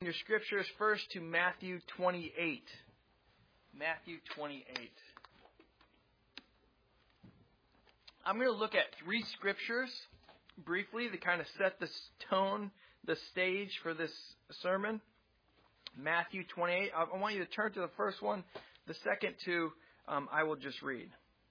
Your scriptures first to Matthew 28. Matthew 28. I'm going to look at three scriptures briefly to kind of set the tone, the stage for this sermon. Matthew 28. I want you to turn to the first one. The second two, I will just read.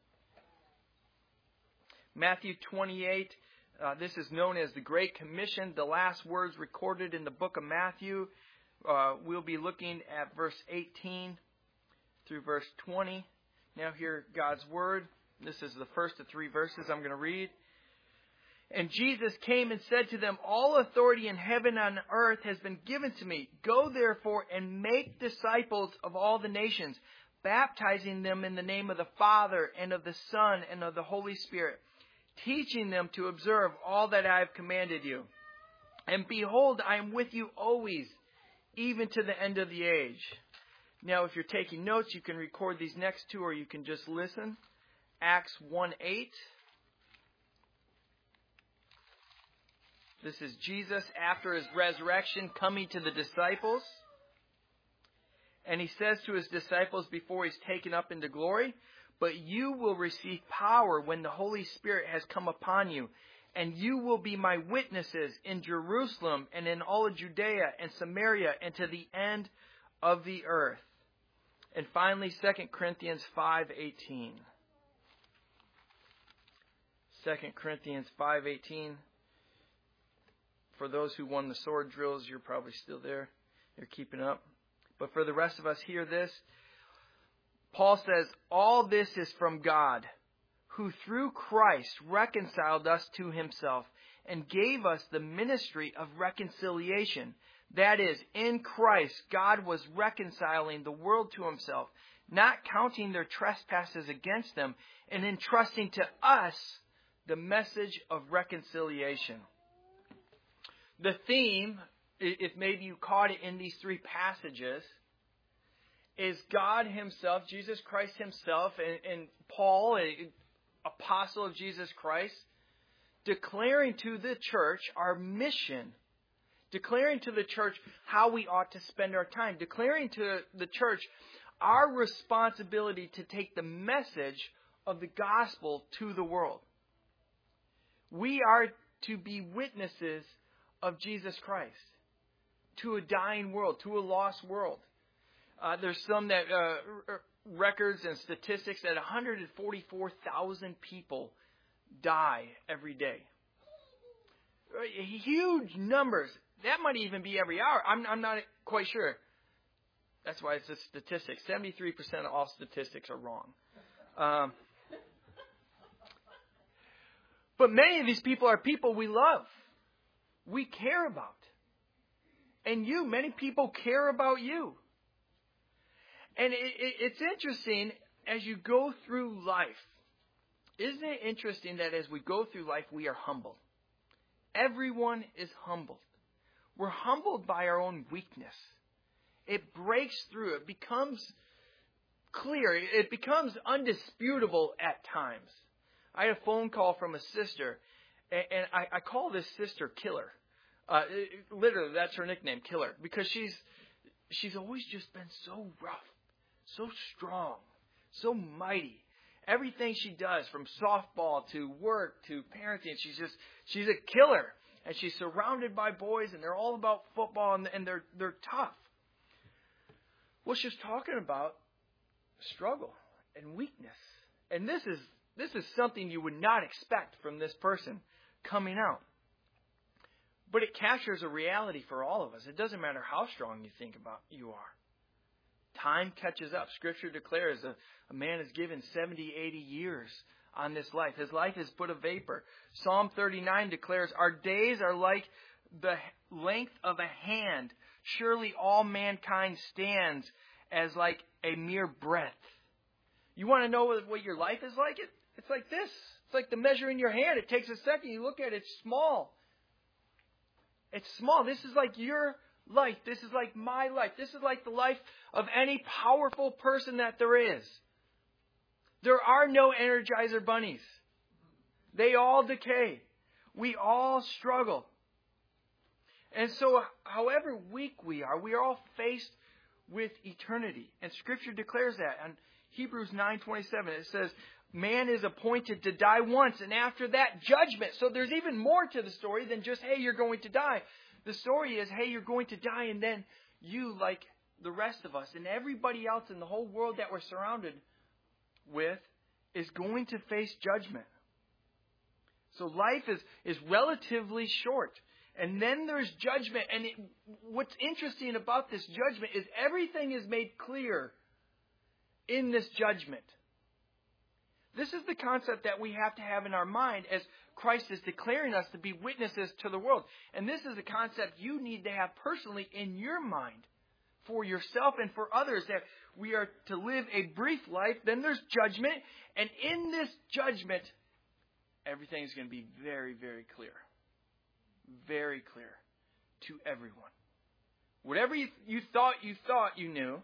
Matthew 28. This is known as the Great Commission, the last words recorded in the book of Matthew. We'll be looking at verse 18 through verse 20. Now hear God's word. This is the first of three verses I'm going to read. And Jesus came and said to them, "All authority in heaven and on earth has been given to me. Go therefore and make disciples of all the nations, baptizing them in the name of the Father and of the Son and of the Holy Spirit, teaching them to observe all that I have commanded you. And behold, I am with you always, even to the end of the age." Now, if you're taking notes, you can record these next two, or you can just listen. Acts 1:8. This is Jesus after his resurrection coming to the disciples. And he says to his disciples before he's taken up into glory, "But you will receive power when the Holy Spirit has come upon you, and you will be my witnesses in Jerusalem and in all of Judea and Samaria and to the end of the earth." And finally, 2 Corinthians 5:18. 2 Corinthians 5:18. For those who won the sword drills, you're probably still there. You're keeping up. But for the rest of us, hear this. Paul says, "All this is from God, who through Christ reconciled us to himself and gave us the ministry of reconciliation. That is, in Christ, God was reconciling the world to himself, not counting their trespasses against them, and entrusting to us the message of reconciliation." The theme, if maybe you caught it in these three passages, is God himself, Jesus Christ himself, and Paul, an apostle of Jesus Christ, declaring to the church our mission, declaring to the church how we ought to spend our time, declaring to the church our responsibility to take the message of the gospel to the world. We are to be witnesses of Jesus Christ to a dying world, to a lost world. There's some that records and statistics that 144,000 people die every day. Huge numbers. That might even be every hour. I'm not quite sure. That's why it's a statistic. 73% of all statistics are wrong. But many of these people are people we love. We care about. And many people care about you. And it's interesting as you go through life. Isn't it interesting that as we go through life, we are humbled? Everyone is humbled. We're humbled by our own weakness. It breaks through. It becomes clear. It becomes undisputable at times. I had a phone call from a sister, and I call this sister Killer. Literally, that's her nickname, Killer, because she's always just been so rough, so strong, so mighty. Everything she does, from softball to work to parenting, she's a killer. And she's surrounded by boys, and they're all about football, and they're tough. Well, she's talking about struggle and weakness. And this is something you would not expect from this person coming out. But it captures a reality for all of us. It doesn't matter how strong you think about you are. Time catches up. Scripture declares a man is given 70, 80 years on this life. His life is but a vapor. Psalm 39 declares, "Our days are like the length of a hand. Surely all mankind stands as like a mere breath." You want to know what your life is like? It's like this. It's like the measure in your hand. It takes a second. You look at it, it's small. It's small. This is like your life. This is like my life. This is like the life of any powerful person that there is. There are no Energizer bunnies. They all decay. We all struggle. And so, however weak we are all faced with eternity. And Scripture declares that. On Hebrews 9:27, it says, man is appointed to die once, and after that, judgment. So there's even more to the story than just, hey, you're going to die. The story is, hey, you're going to die, and then you, like the rest of us, and everybody else in the whole world that we're surrounded with, is going to face judgment. So life is relatively short. And then there's judgment. And what's interesting about this judgment is everything is made clear in this judgment. This is the concept that we have to have in our mind as Christ is declaring us to be witnesses to the world. And this is a concept you need to have personally in your mind for yourself and for others, that we are to live a brief life. Then there's judgment. And in this judgment, everything is going to be very, very clear. Very clear to everyone. Whatever you thought you knew,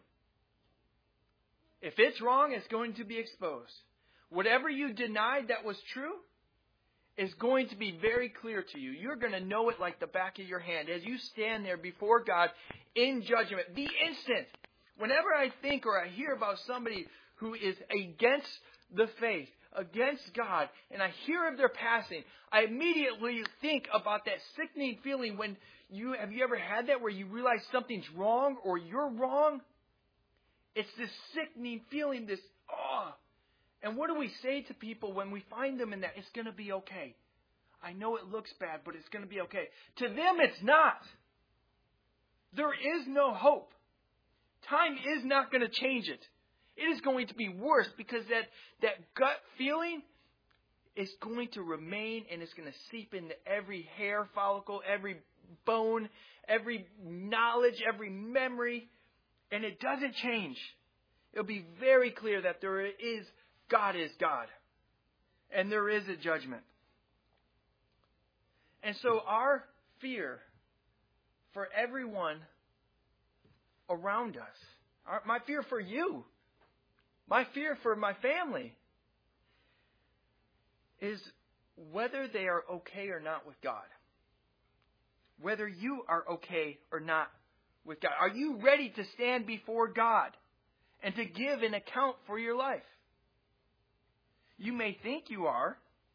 if it's wrong, it's going to be exposed. Whatever you denied that was true is going to be very clear to you. You're going to know it like the back of your hand as you stand there before God in judgment. The instant, whenever I think or I hear about somebody who is against the faith, against God, and I hear of their passing, I immediately think about that sickening feeling when have you ever had that where you realize something's wrong or you're wrong? It's this sickening feeling, this awe. And what do we say to people when we find them in that? It's going to be okay. I know it looks bad, but it's going to be okay. To them, it's not. There is no hope. Time is not going to change it. It is going to be worse because that gut feeling is going to remain, and it's going to seep into every hair follicle, every bone, every knowledge, every memory, and it doesn't change. It'll be very clear that God is God, and there is a judgment. And so our fear for everyone around us, my fear for you, my fear for my family, is whether they are okay or not with God. Whether you are okay or not with God. Are you ready to stand before God and to give an account for your life? You may think you are,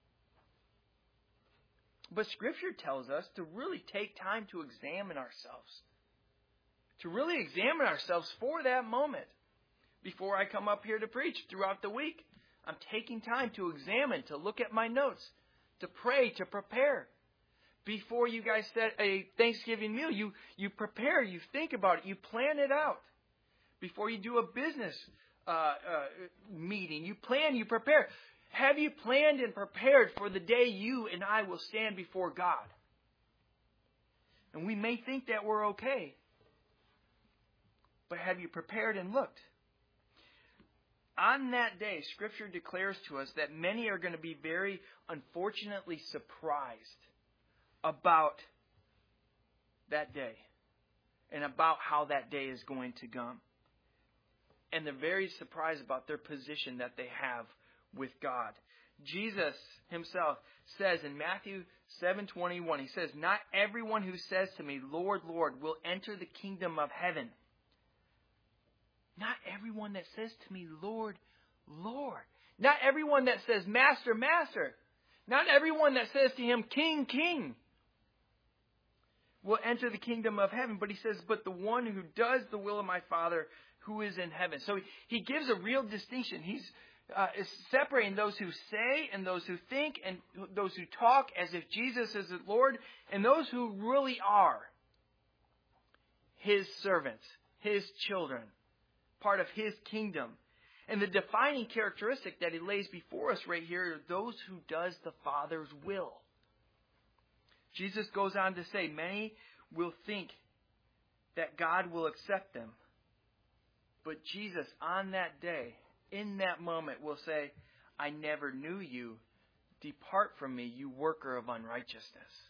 but Scripture tells us to really take time to examine ourselves. To really examine ourselves for that moment. Before I come up here to preach throughout the week, I'm taking time to examine, to look at my notes, to pray, to prepare. Before you guys set a Thanksgiving meal, you prepare, you think about it, you plan it out. Before you do a business meeting, you plan, you prepare. Have you planned and prepared for the day you and I will stand before God? And we may think that we're okay, but have you prepared and looked? On that day, Scripture declares to us that many are going to be very unfortunately surprised about that day and about how that day is going to come. And they're very surprised about their position that they have with God. Jesus himself says in Matthew 7:21, he says, "Not everyone who says to me, 'Lord, Lord,' will enter the kingdom of heaven." Not everyone that says to me, "Lord, Lord." Not everyone that says, "Master, Master." Not everyone that says to him, "King, King," will enter the kingdom of heaven. But he says, "But the one who does the will of my Father who is in heaven." So he gives a real distinction. He's is separating those who say and those who think and those who talk as if Jesus is the Lord, and those who really are his servants, his children, part of his kingdom. And the defining characteristic that he lays before us right here are those who does the Father's will. Jesus goes on to say, many will think that God will accept them. But Jesus, on that day, in that moment, will say, "I never knew you. Depart from me, you worker of unrighteousness."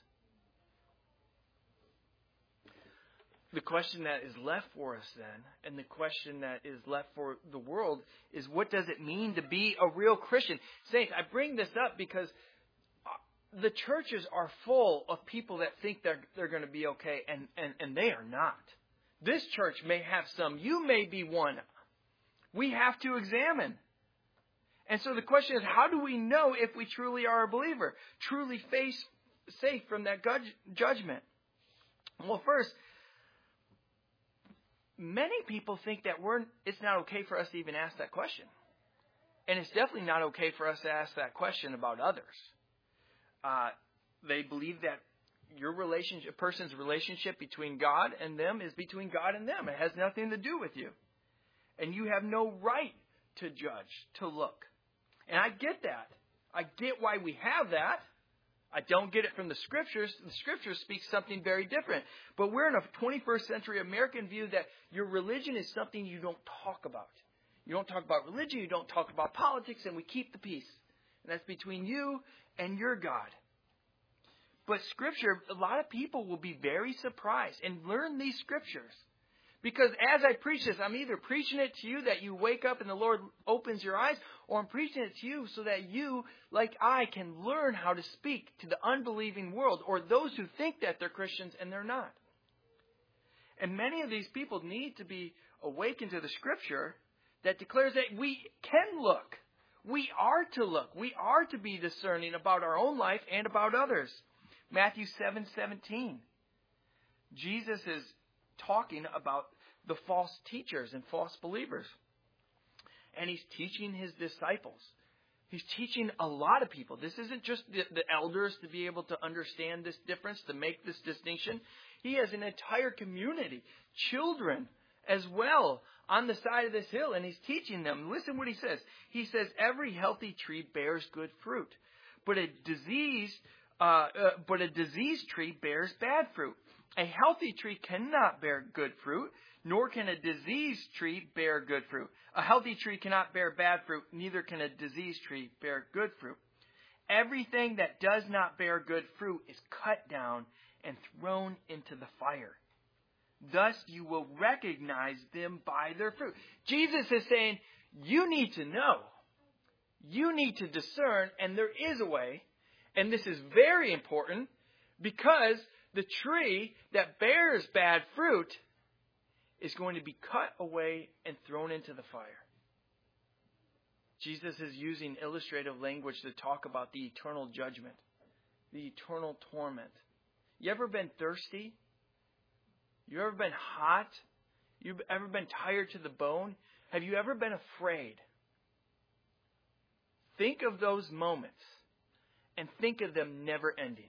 The question that is left for us then, and the question that is left for the world, is what does it mean to be a real Christian? Saints, I bring this up because the churches are full of people that think they're going to be okay, and they are not. This church may have some. You may be one. We have to examine. And so the question is, how do we know if we truly are a believer? Truly safe from that judgment? Well, first, many people think that it's not okay for us to even ask that question. And it's definitely not okay for us to ask that question about others. They believe that a person's relationship between God and them is between God and them. It has nothing to do with you. And you have no right to judge, to look. And I get that. I get why we have that. I don't get it from the Scriptures. The Scriptures speak something very different. But we're in a 21st century American view that your religion is something you don't talk about. You don't talk about religion. You don't talk about politics. And we keep the peace. And that's between you and your God. But Scripture, a lot of people will be very surprised and learn these Scriptures. Because as I preach this, I'm either preaching it to you that you wake up and the Lord opens your eyes, or I'm preaching it to you so that you, like I, can learn how to speak to the unbelieving world, or those who think that they're Christians and they're not. And many of these people need to be awakened to the Scripture that declares that we can look. We are to look. We are to be discerning about our own life and about others. Matthew 7:17. Jesus is talking about the false teachers and false believers. And he's teaching his disciples. He's teaching a lot of people. This isn't just the elders to be able to understand this difference, to make this distinction. He has an entire community, children as well, on the side of this hill, and he's teaching them. Listen what he says. He says, every healthy tree bears good fruit, but a diseased tree bears bad fruit. A healthy tree cannot bear good fruit, nor can a diseased tree bear good fruit. A healthy tree cannot bear bad fruit, neither can a diseased tree bear good fruit. Everything that does not bear good fruit is cut down and thrown into the fire. Thus you will recognize them by their fruit. Jesus is saying, you need to know. You need to discern, and there is a way. And this is very important because the tree that bears bad fruit is going to be cut away and thrown into the fire. Jesus is using illustrative language to talk about the eternal judgment, the eternal torment. You ever been thirsty? You ever been hot? You've ever been tired to the bone? Have you ever been afraid? Think of those moments and think of them never ending.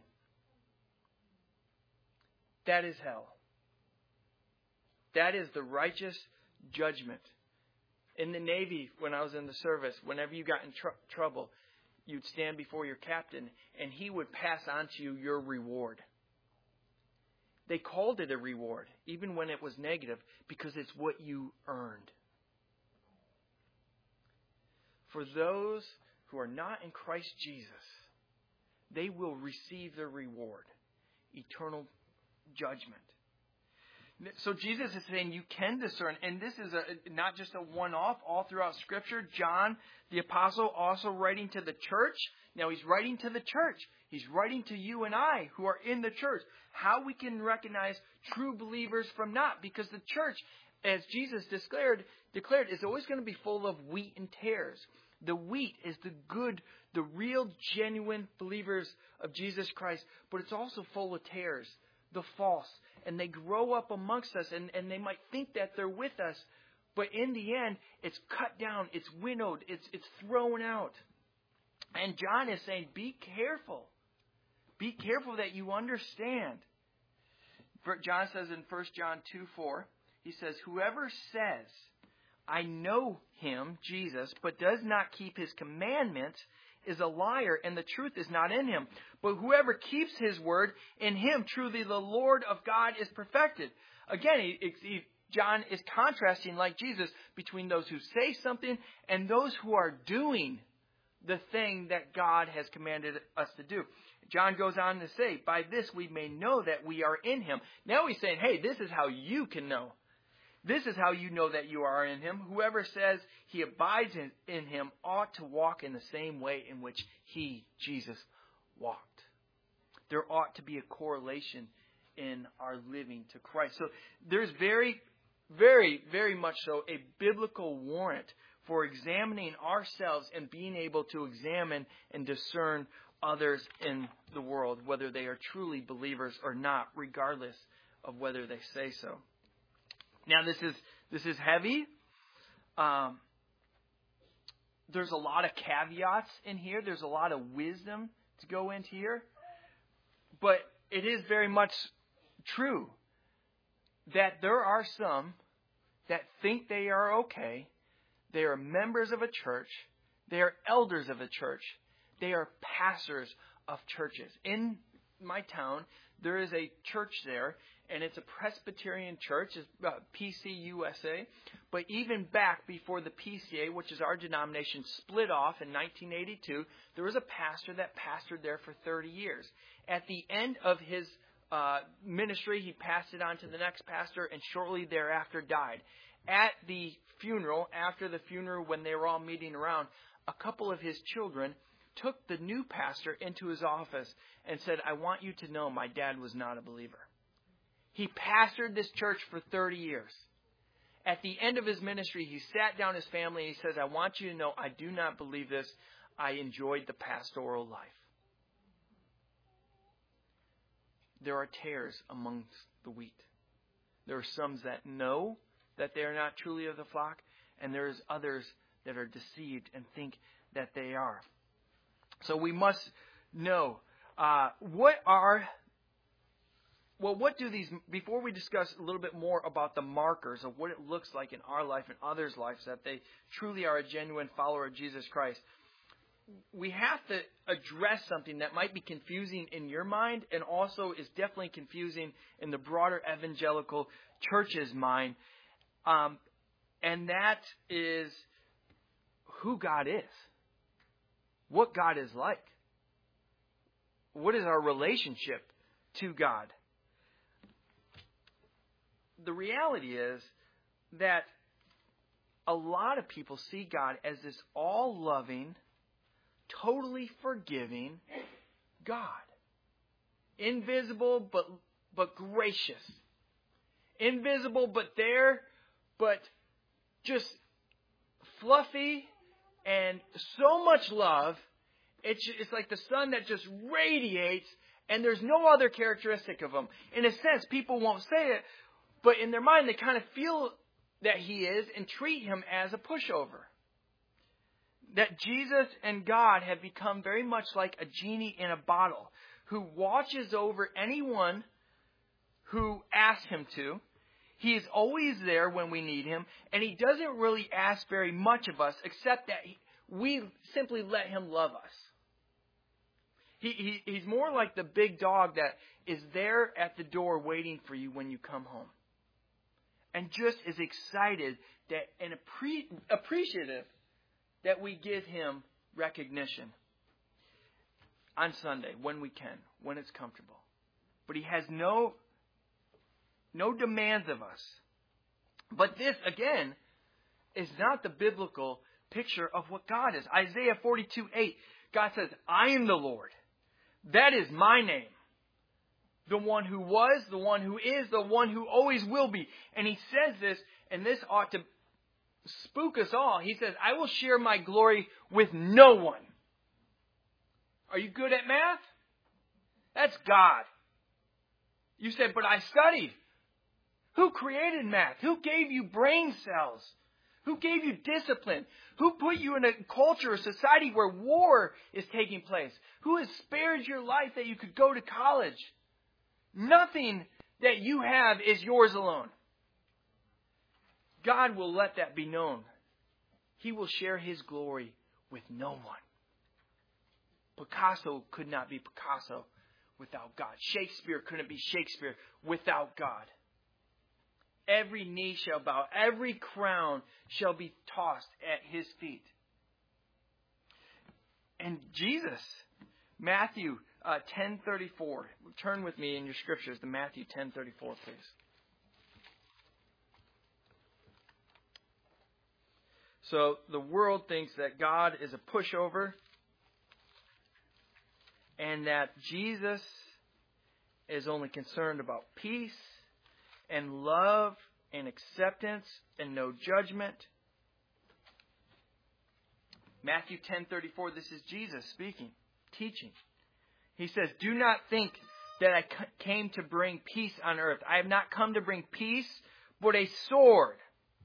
That is hell. That is the righteous judgment. In the Navy, when I was in the service, whenever you got in trouble, you'd stand before your captain, and he would pass on to you your reward. They called it a reward, even when it was negative, because it's what you earned. For those who are not in Christ Jesus, they will receive their reward, eternal judgment. So Jesus is saying you can discern, and this is not just a one-off all throughout Scripture. John, the apostle, also writing to the church. Now he's writing to the church. He's writing to you and I who are in the church. How we can recognize true believers from not. Because the church, as Jesus declared, is always going to be full of wheat and tares. The wheat is the good, the real, genuine believers of Jesus Christ. But it's also full of tares, the false. And they grow up amongst us, and they might think that they're with us. But in the end, it's cut down, it's winnowed, it's thrown out. And John is saying, be careful. Be careful that you understand. John says in 1 John 2:4, he says, whoever says, I know him, Jesus, but does not keep his commandments is a liar, and the truth is not in him. But whoever keeps his word, in him truly the Lord of God is perfected. Again, John is contrasting, like Jesus, between those who say something and those who are doing the thing that God has commanded us to do. John goes on to say, by this we may know that we are in him. Now he's saying, hey, this is how you can know. This is how you know that you are in him. Whoever says he abides in him ought to walk in the same way in which he, Jesus, walked. there ought to be a correlation in our living to Christ. So there's very, very, very much so a biblical warrant for examining ourselves and being able to examine and discern others in the world, whether they are truly believers or not, regardless of whether they say so. Now, this is heavy. There's a lot of caveats in here. There's a lot of wisdom to go into here. But it is very much true that there are some that think they are okay. They are members of a church. They are elders of a church. They are pastors of churches. In my town, there is a church there, and it's a Presbyterian church, it's PCUSA. But even back before the PCA, which is our denomination, split off in 1982, there was a pastor that pastored there for 30 years. At the end of his ministry, he passed it on to the next pastor, and shortly thereafter died. At the funeral, after the funeral, when they were all meeting around, a couple of his children took the new pastor into his office and said, "I want you to know my dad was not a believer." He pastored this church for 30 years. At the end of his ministry, he sat down his family and he says, "I want you to know I do not believe this. I enjoyed the pastoral life." There are tares amongst the wheat. There are some that know that they are not truly of the flock, and there's others that are deceived and think that they are. So we must know what do these, before we discuss a little bit more about the markers of what it looks like in our life and others' lives, that they truly are a genuine follower of Jesus Christ, we have to address something that might be confusing in your mind and also is definitely confusing in the broader evangelical church's mind. And that is who God is. What God is like. What is our relationship to God? The reality is that a lot of people see God as this all-loving, totally forgiving God. Invisible but gracious. Invisible but there, but just fluffy and so much love. It's like the sun that just radiates, and there's no other characteristic of him. In a sense, people won't say it, but in their mind they kind of feel that he is and treat him as a pushover. That Jesus and God have become very much like a genie in a bottle who watches over anyone who asks him to. He is always there when we need him, and he doesn't really ask very much of us except that we simply let him love us. He's more like the big dog that is there at the door waiting for you when you come home. And just is excited that and appreciative that we give him recognition on Sunday when we can, when it's comfortable. But he has no demands of us. But this, again, is not the biblical picture of what God is. Isaiah 42:8, God says, "I am the Lord. That is my name. The one who was, the one who is, the one who always will be." And he says this, and this ought to spook us all. He says, "I will share my glory with no one." Are you good at math? That's God. You said, "But I studied." Who created math? Who gave you brain cells? Who gave you discipline? Who put you in a culture or society where war is taking place? Who has spared your life that you could go to college? Nothing that you have is yours alone. God will let that be known. He will share his glory with no one. Picasso could not be Picasso without God. Shakespeare couldn't be Shakespeare without God. Every knee shall bow. Every crown shall be tossed at his feet. And Jesus, Matthew 10:34. Turn with me in your scriptures to Matthew 10:34, please. So the world thinks that God is a pushover and that Jesus is only concerned about peace and love and acceptance and no judgment. Matthew 10:34, this is Jesus speaking, teaching. He says, "Do not think that I came to bring peace on earth. I have not come to bring peace, but a sword."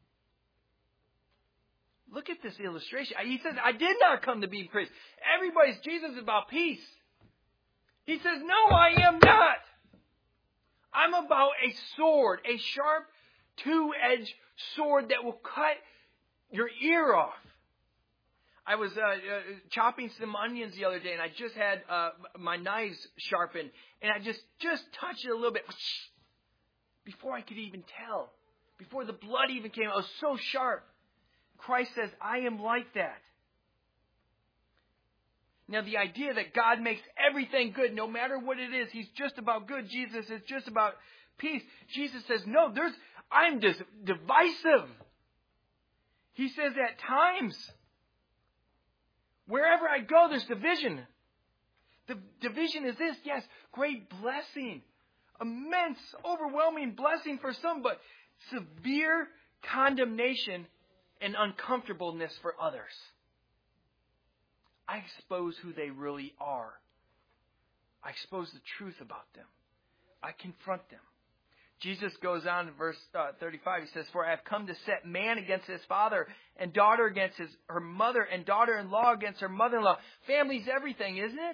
Look at this illustration. He says, I did not come to be peace. Everybody's Jesus is about peace. He says, no, I am not. I'm about a sword, a sharp, two-edged sword that will cut your ear off. I was chopping some onions the other day, and I just had my knives sharpened, and I just touched it a little bit before I could even tell, before the blood even came out. It was so sharp. Christ says, I am like that. Now, the idea that God makes everything good, no matter what it is, He's just about good. Jesus is just about peace. Jesus says, no, I'm just divisive. He says at times, wherever I go, there's division. The division is this, yes, great blessing, immense, overwhelming blessing for some, but severe condemnation and uncomfortableness for others. I expose who they really are. I expose the truth about them. I confront them. Jesus goes on in verse 35. He says, "For I have come to set man against his father, and daughter against her mother, and daughter-in-law against her mother-in-law." Family's everything, isn't it?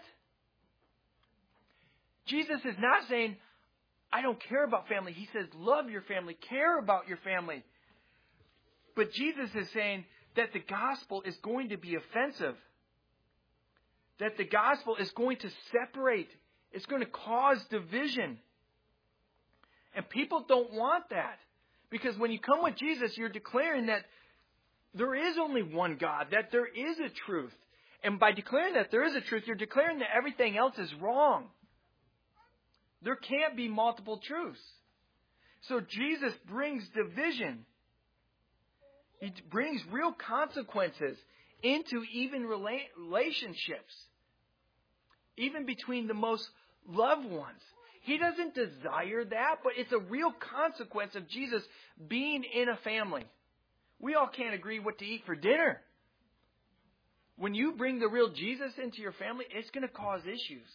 Jesus is not saying, I don't care about family. He says, love your family, care about your family. But Jesus is saying that the gospel is going to be offensive. That the gospel is going to separate. It's going to cause division. And people don't want that. Because when you come with Jesus, you're declaring that there is only one God, that there is a truth. And by declaring that there is a truth, you're declaring that everything else is wrong. There can't be multiple truths. So Jesus brings division. He brings real consequences into even relationships. Even between the most loved ones. He doesn't desire that, but it's a real consequence of Jesus being in a family. We all can't agree what to eat for dinner. When you bring the real Jesus into your family, it's going to cause issues.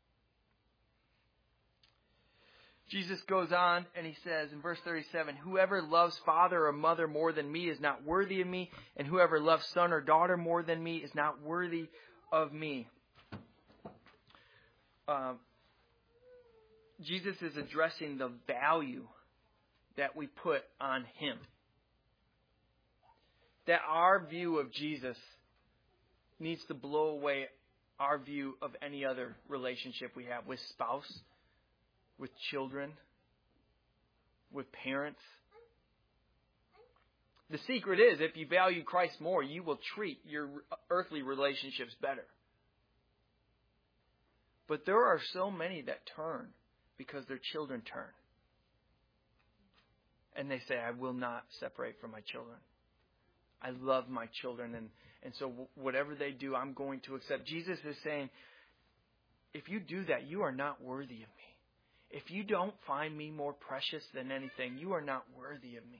Jesus goes on and he says in verse 37, "Whoever loves father or mother more than me is not worthy of me, and whoever loves son or daughter more than me is not worthy of me." Jesus is addressing the value that we put on Him. That our view of Jesus needs to blow away our view of any other relationship we have with spouse, with children, with parents. The secret is, if you value Christ more, you will treat your earthly relationships better. But there are so many that turn because their children turn. And they say, I will not separate from my children. I love my children, and so whatever they do, I'm going to accept. Jesus is saying, if you do that, you are not worthy of me. If you don't find me more precious than anything, you are not worthy of me.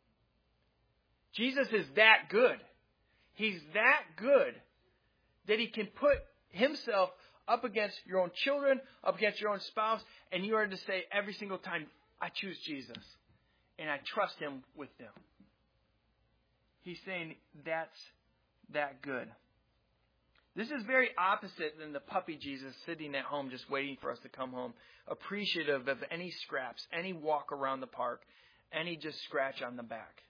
Jesus is that good. He's that good that He can put Himself up against your own children, up against your own spouse, and you are to say every single time, I choose Jesus, and I trust Him with them. He's saying that's that good. This is very opposite than the puppy Jesus sitting at home just waiting for us to come home, appreciative of any scraps, any walk around the park, any just scratch on the back.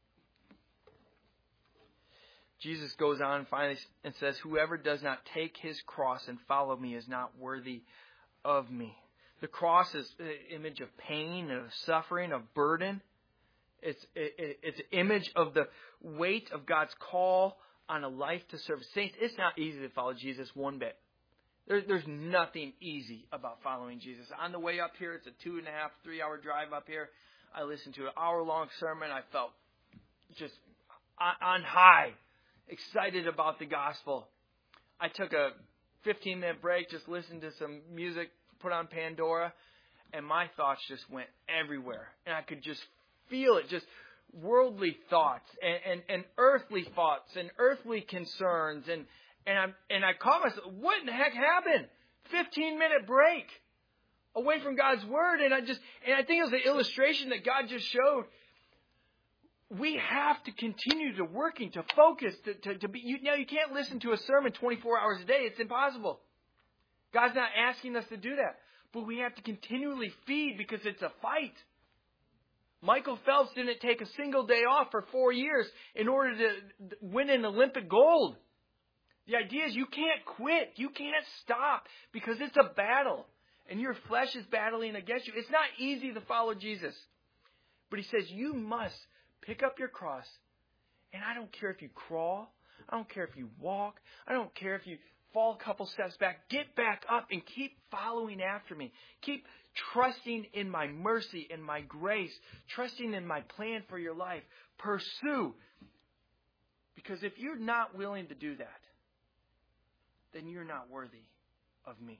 Jesus goes on finally and says, "Whoever does not take his cross and follow me is not worthy of me." The cross is an image of pain, of suffering, of burden. It's an image of the weight of God's call on a life to serve. Saints, it's not easy to follow Jesus one bit. There's nothing easy about following Jesus. On the way up here, it's a 2.5, 3-hour drive up here. I listened to an hour-long sermon. I felt just on high, excited about the gospel. I took a 15-minute break, just listened to some music, put on Pandora, and my thoughts just went everywhere. And I could just feel it, just worldly thoughts and earthly thoughts and earthly concerns. And I caught myself, what in the heck happened? 15-minute break away from God's Word. And I think it was an illustration that God just showed. We have to continue to working, to focus, to be. You can't listen to a sermon 24 hours a day. It's impossible. God's not asking us to do that. But we have to continually feed because it's a fight. Michael Phelps didn't take a single day off for 4 years in order to win an Olympic gold. The idea is you can't quit. You can't stop because it's a battle. And your flesh is battling against you. It's not easy to follow Jesus. But he says you must pick up your cross. And I don't care if you crawl. I don't care if you walk. I don't care if you fall a couple steps back. Get back up and keep following after me. Keep trusting in my mercy and my grace. Trusting in my plan for your life. Pursue. Because if you're not willing to do that, then you're not worthy of me.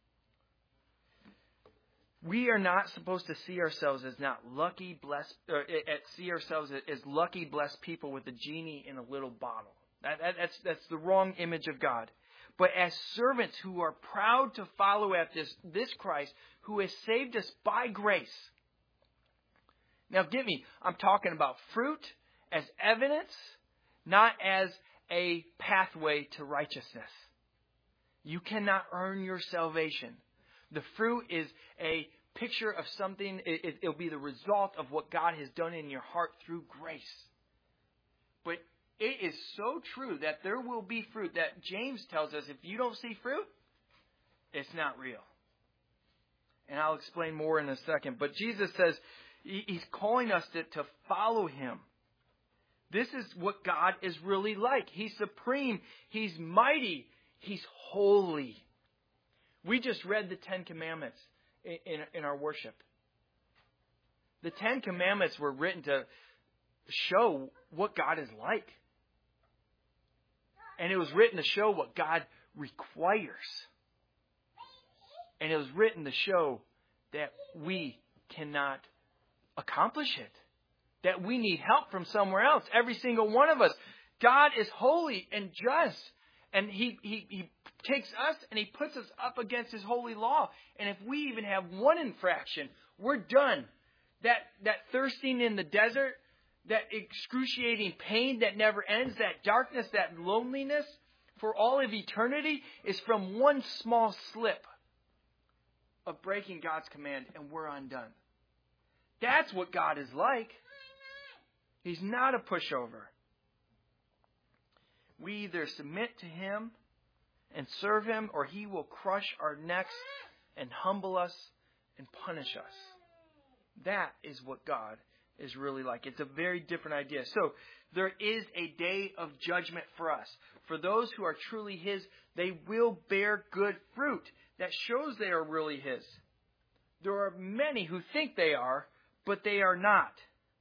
We are not supposed to see ourselves as not lucky, blessed, or see ourselves as lucky, blessed people with a genie in a little bottle. That's the wrong image of God. But as servants who are proud to follow after this Christ who has saved us by grace. Now get me, I'm talking about fruit as evidence, not as a pathway to righteousness. You cannot earn your salvation. The fruit is a picture of something. It'll be the result of what God has done in your heart through grace. But it is so true that there will be fruit that James tells us if you don't see fruit, it's not real. And I'll explain more in a second. But Jesus says He's calling us to follow Him. This is what God is really like. He's supreme. He's mighty. He's holy. We just read the 10 Commandments in our worship. The 10 Commandments were written to show what God is like. And it was written to show what God requires. And it was written to show that we cannot accomplish it. That we need help from somewhere else. Every single one of us. God is holy and just. And He takes us and He puts us up against His holy law. And if we even have one infraction, we're done. That thirsting in the desert, that excruciating pain that never ends, that darkness, that loneliness for all of eternity is from one small slip of breaking God's command, and we're undone. That's what God is like. He's not a pushover. We either submit to Him and serve Him, or He will crush our necks and humble us and punish us. That is what God is really like. It's a very different idea. So there is a day of judgment for us. For those who are truly His, they will bear good fruit that shows they are really His. There are many who think they are, but they are not.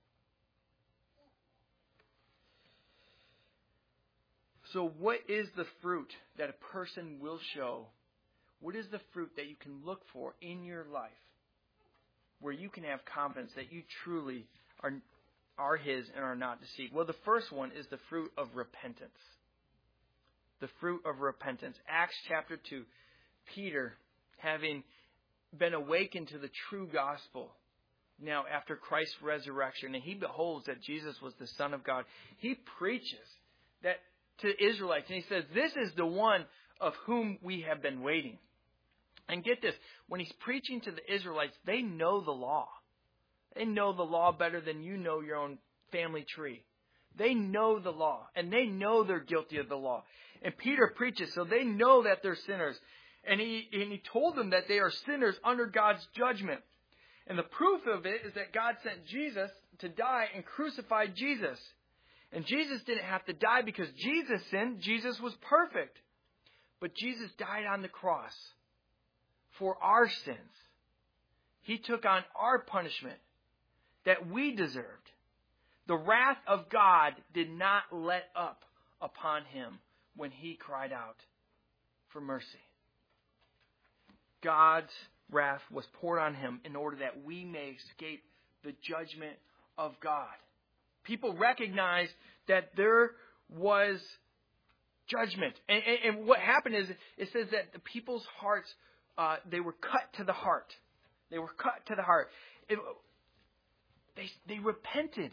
So what is the fruit that a person will show? What is the fruit that you can look for in your life where you can have confidence that you truly are His and are not deceived? Well, the first one is the fruit of repentance. The fruit of repentance. Acts chapter 2. Peter, having been awakened to the true gospel, now after Christ's resurrection, and he beholds that Jesus was the Son of God, he preaches that to Israelites, and he says, this is the one of whom we have been waiting. And get this, when he's preaching to the Israelites, they know the law. They know the law better than you know your own family tree. They know the law, and they know they're guilty of the law. And Peter preaches, so they know that they're sinners. And he told them that they are sinners under God's judgment. And the proof of it is that God sent Jesus to die and crucified Jesus. And Jesus didn't have to die because Jesus sinned. Jesus was perfect. But Jesus died on the cross for our sins. He took on our punishment that we deserved. The wrath of God did not let up upon Him when He cried out for mercy. God's wrath was poured on him in order that we may escape the judgment of God. People recognized that there was judgment. And what happened is, it says that the people's hearts, they were cut to the heart. They were cut to the heart. They repented.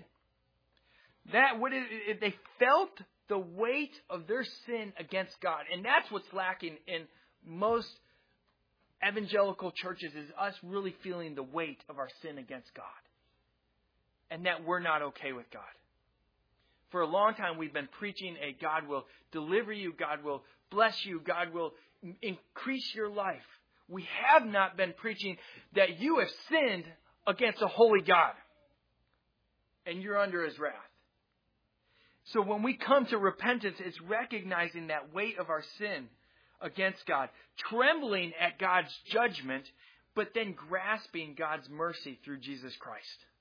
They felt the weight of their sin against God. And that's what's lacking in most evangelical churches, is us really feeling the weight of our sin against God. And that we're not okay with God. For a long time, we've been preaching God will deliver you, God will bless you, God will increase your life. We have not been preaching that you have sinned against a holy God and you're under His wrath. So when we come to repentance, it's recognizing that weight of our sin against God, trembling at God's judgment, but then grasping God's mercy through Jesus Christ.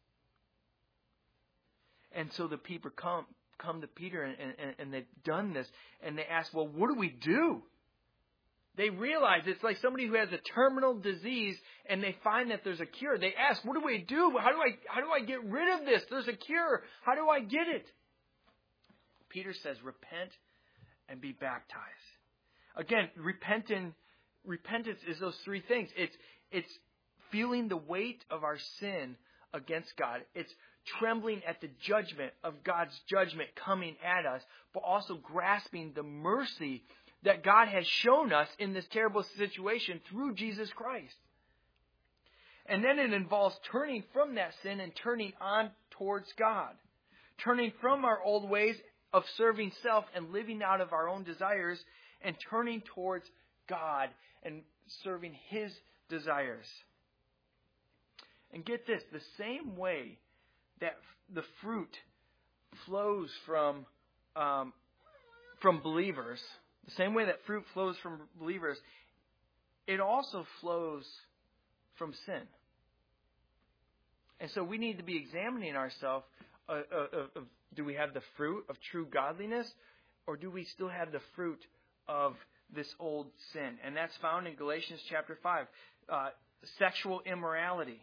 And so the people come to Peter and they've done this, and they ask, well, what do we do? They realize it's like somebody who has a terminal disease and they find that there's a cure. They ask, what do we do? How do I get rid of this? There's a cure. How do I get it? Peter says, repent and be baptized. Again, repentance is those three things. It's feeling the weight of our sin against God. It's trembling at the judgment of God's judgment coming at us, but also grasping the mercy that God has shown us in this terrible situation through Jesus Christ. And then it involves turning from that sin and turning on towards God. Turning from our old ways of serving self and living out of our own desires, and turning towards God and serving His desires. And get this, the same way that the fruit flows from believers, the same way that fruit flows from believers, it also flows from sin. And so we need to be examining ourselves. Do we have the fruit of true godliness, or do we still have the fruit of this old sin? And that's found in Galatians chapter 5. Sexual immorality.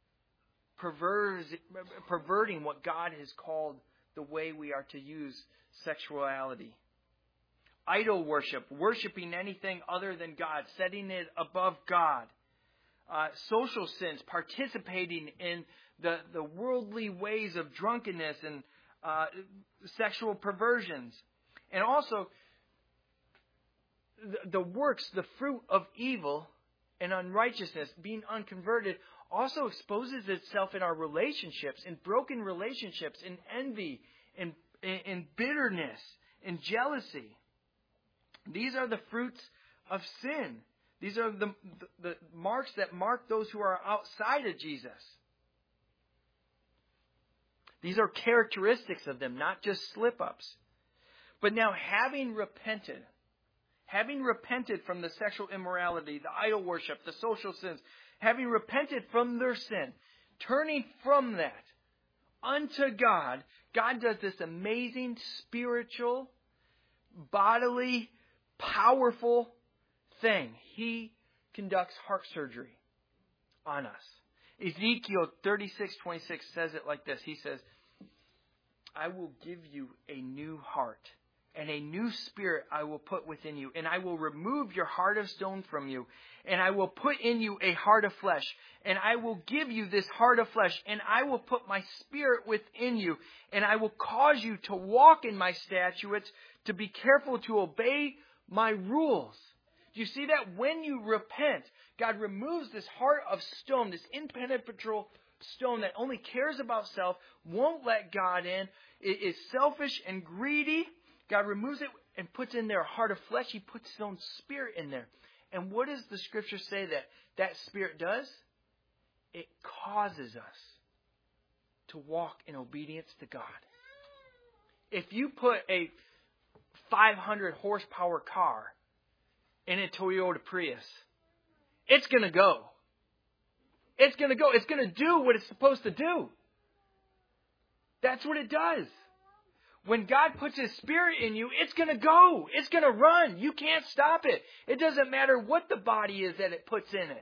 Perverting what God has called the way we are to use sexuality. Idol worship, worshiping anything other than God, setting it above God. Social sins, participating in the worldly ways of drunkenness and sexual perversions. And also the works, the fruit of evil and unrighteousness, being unconverted, also exposes itself in our relationships, in broken relationships, in envy, in bitterness, in jealousy. These are the fruits of sin. These are the marks that mark those who are outside of Jesus. These are characteristics of them, not just slip-ups. But now, having repented from the sexual immorality, the idol worship, the social sins, having repented from their sin, turning from that unto God, God does this amazing spiritual, bodily, powerful thing. He conducts heart surgery on us. Ezekiel 36:26 says it like this. He says, I will give you a new heart, and a new spirit I will put within you, and I will remove your heart of stone from you, and I will put in you a heart of flesh, and I will give you this heart of flesh, and I will put my spirit within you, and I will cause you to walk in my statutes, to be careful to obey my rules. Do you see that? When you repent, God removes this heart of stone, this impenetrable stone that only cares about self, won't let God in, is selfish and greedy. God removes it and puts in there a heart of flesh. He puts His own spirit in there. And what does the Scripture say that spirit does? It causes us to walk in obedience to God. If you put a 500 horsepower car in a Toyota Prius, it's going to go. It's going to go. It's going to do what it's supposed to do. That's what it does. When God puts His Spirit in you, it's going to go. It's going to run. You can't stop it. It doesn't matter what the body is that it puts in it.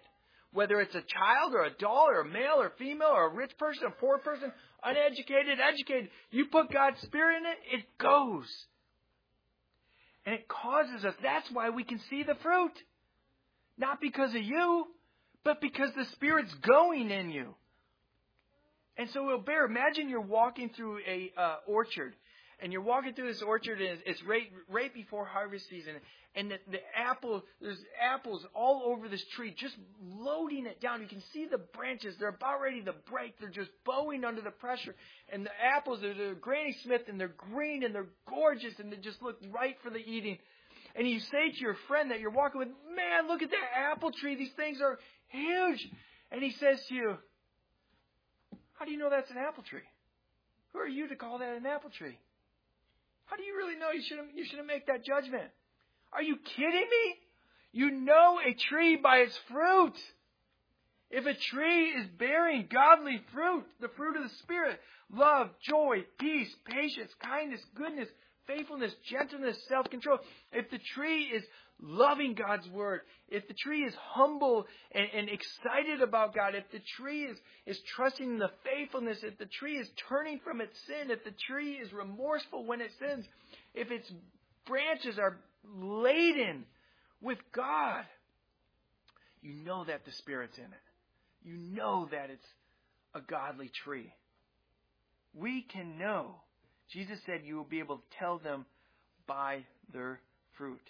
Whether it's a child or a doll or a male or female or a rich person, a poor person, uneducated, educated, you put God's Spirit in it, it goes. And it causes us. That's why we can see the fruit. Not because of you, but because the Spirit's going in you. And so it'll bear. Imagine you're walking through a orchard. And you're walking through this orchard, and it's right before harvest season. And there's apples all over this tree, just loading it down. You can see the branches. They're about ready to break. They're just bowing under the pressure. And the apples, they're Granny Smith, and they're green, and they're gorgeous, and they just look right for the eating. And you say to your friend that you're walking with, man, look at that apple tree. These things are huge. And he says to you, how do you know that's an apple tree? Who are you to call that an apple tree? How do you really know? You shouldn't make that judgment. Are you kidding me? You know a tree by its fruit. If a tree is bearing godly fruit, the fruit of the Spirit, love, joy, peace, patience, kindness, goodness, faithfulness, gentleness, self-control. If the tree is loving God's word, if the tree is humble and excited about God, if the tree is trusting in the faithfulness, if the tree is turning from its sin, if the tree is remorseful when it sins, if its branches are laden with God, you know that the Spirit's in it. You know that it's a godly tree. We can know. Jesus said you will be able to tell them by their fruit.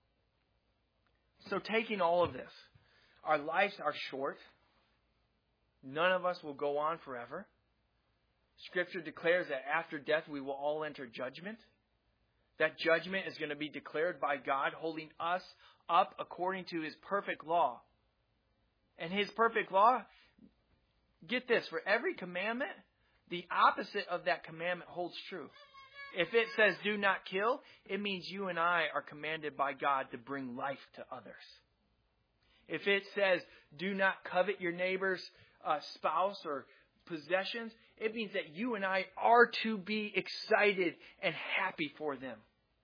So taking all of this, our lives are short. None of us will go on forever. Scripture declares that after death we will all enter judgment. That judgment is going to be declared by God, holding us up according to His perfect law. And His perfect law, get this, for every commandment, the opposite of that commandment holds true. If it says do not kill, it means you and I are commanded by God to bring life to others. If it says do not covet your neighbor's spouse or possessions, it means that you and I are to be excited and happy for them.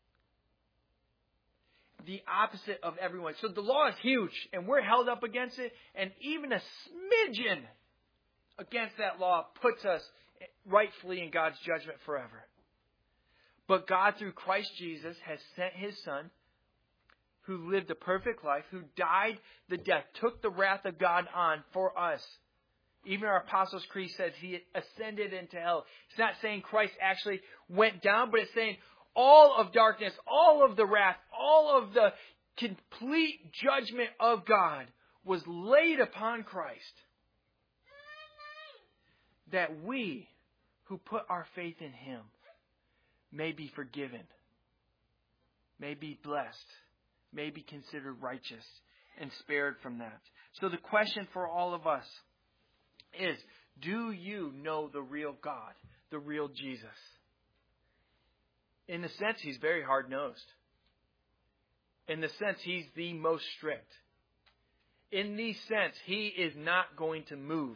The opposite of everyone. So the law is huge, and we're held up against it, and even a smidgen against that law puts us rightfully in God's judgment forever. But God, through Christ Jesus, has sent His Son, who lived a perfect life, who died the death, took the wrath of God on for us. Even our Apostles' Creed says He ascended into hell. It's not saying Christ actually went down, but it's saying all of darkness, all of the wrath, all of the complete judgment of God was laid upon Christ. That we who put our faith in Him may be forgiven, may be blessed, may be considered righteous and spared from that. So the question for all of us is, do you know the real God, the real Jesus? In the sense, He's very hard-nosed. In the sense, He's the most strict. In the sense, He is not going to move.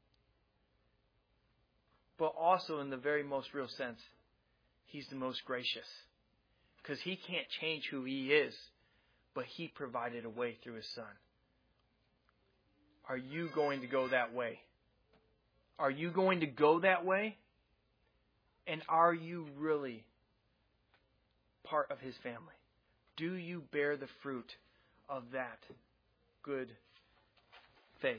But also in the very most real sense, He's the most gracious. Because He can't change who He is, but He provided a way through His Son. Are you going to go that way? Are you going to go that way? And are you really part of His family? Do you bear the fruit of that good faith?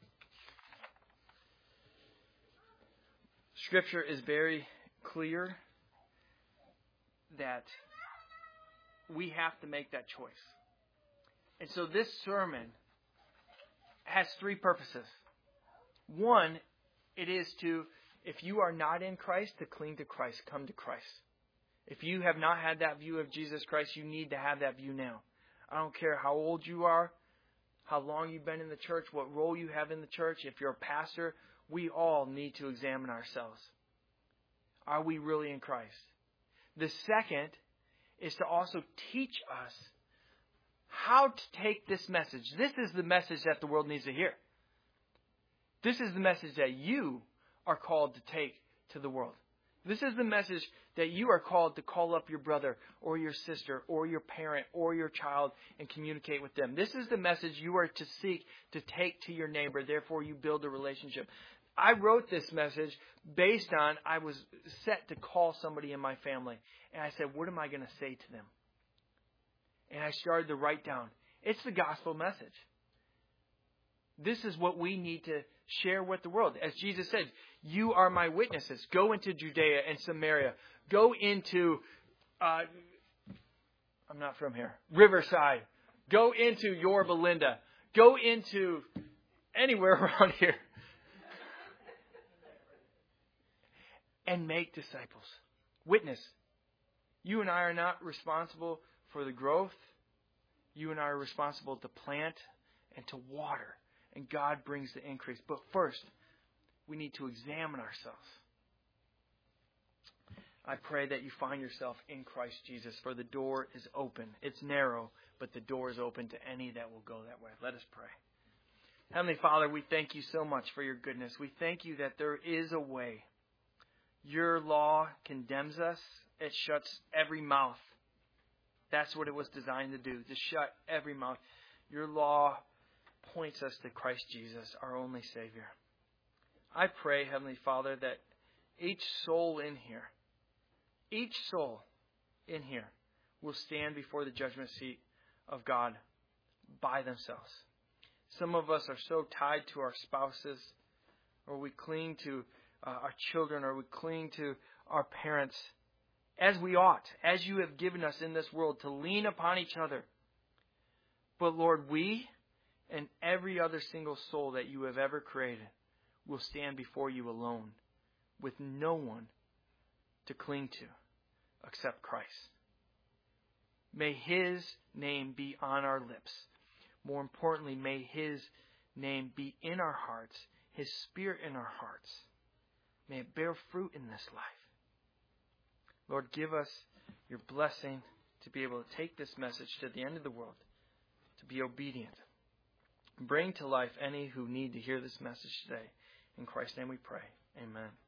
Scripture is very clear that we have to make that choice. And so this sermon has three purposes. One, it is to, if you are not in Christ, to cling to Christ, come to Christ. If you have not had that view of Jesus Christ, you need to have that view now. I don't care how old you are, how long you've been in the church, what role you have in the church. If you're a pastor, we all need to examine ourselves. Are we really in Christ? The second is to also teach us how to take this message. This is the message that the world needs to hear. This is the message that you are called to take to the world. This is the message that you are called to call up your brother or your sister or your parent or your child and communicate with them. This is the message you are to seek to take to your neighbor. Therefore, you build a relationship. I wrote this message based on I was set to call somebody in my family. And I said, what am I going to say to them? And I started to write down. It's the gospel message. This is what we need to share with the world. As Jesus said, you are my witnesses. Go into Judea and Samaria. Go into, I'm not from here, Riverside. Go into Yorba Linda. Go into anywhere around here. And make disciples. Witness. You and I are not responsible for the growth. You and I are responsible to plant and to water. And God brings the increase. But first, we need to examine ourselves. I pray that you find yourself in Christ Jesus, for the door is open. It's narrow, but the door is open to any that will go that way. Let us pray. Heavenly Father, we thank you so much for your goodness. We thank you that there is a way. Your law condemns us. It shuts every mouth. That's what it was designed to do, to shut every mouth. Your law points us to Christ Jesus, our only Savior. I pray, Heavenly Father, that each soul in here will stand before the judgment seat of God by themselves. Some of us are so tied to our spouses, or we cling to our children, or we cling to our parents, as we ought, as you have given us in this world, to lean upon each other. But Lord, we and every other single soul that you have ever created will stand before you alone, with no one to cling to except Christ. May His name be on our lips. More importantly, may His name be in our hearts, His Spirit in our hearts. May it bear fruit in this life. Lord, give us your blessing to be able to take this message to the end of the world, to be obedient. Bring to life any who need to hear this message today. In Christ's name we pray. Amen.